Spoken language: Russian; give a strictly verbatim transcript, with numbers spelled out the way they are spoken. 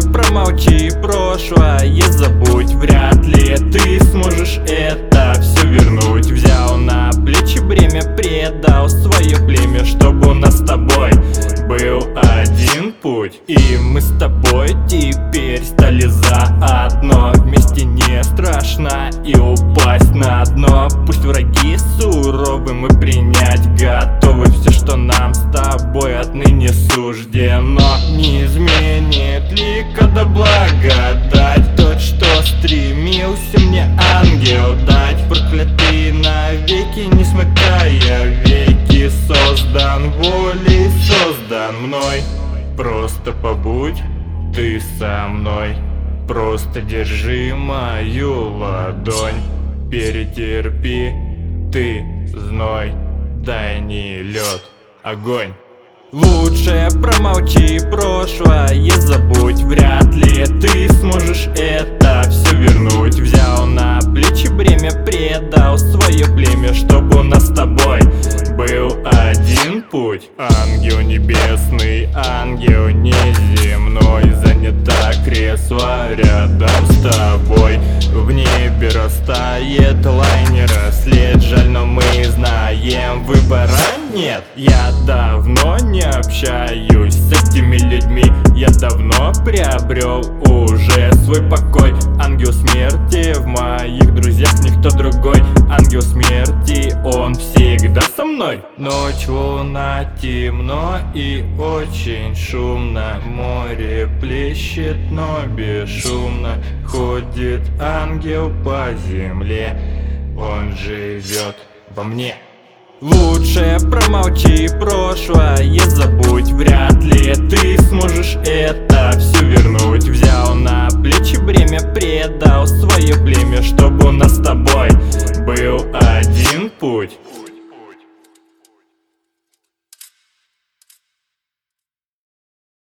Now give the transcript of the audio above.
промолчи, прошлое забудь. Вряд ли ты сможешь это все вернуть. Взял на плечи бремя, предал свое племя, чтобы у нас с тобой был один путь. И мы с тобой теперь стали заодно. Вместе не страшно и упасть на дно. Пусть враги суровы, мы принять готовы все, что нам с тобой отныне суждено. Не изменит ли когда благодать тот, что стремился мне ангел дать? Проклятый навеки, не смыкая веки, создан волей, создан мной. Просто побудь ты со мной, просто держи мою ладонь. Перетерпи ты зной, дай не лед, огонь. Лучше промолчи, прошлое забудь. Вряд ли ты сможешь это все вернуть. Взял на плечи бремя, предал свое племя, чтобы у нас с тобой был один путь. Ангел небесный, ангел неземной, занято кресло рядом с тобой. В небе растает лайнера след, жаль, но мы знаем, выбора нет. Я давно не общаюсь с этими людьми, я давно приобрел уже свой покой. Ангел смерти в моих друзьях никто другой. Ангел смерти, он всегда со мной. Ночь, луна, темно и очень шумно. Море плещет, но бесшумно. Ходит ангел по земле, он живет во мне. Лучше промолчи, прошлое забудь. Вряд ли ты сможешь это все вернуть. Взял на плечи бремя, предал свое племя, чтобы у нас с тобой был один путь.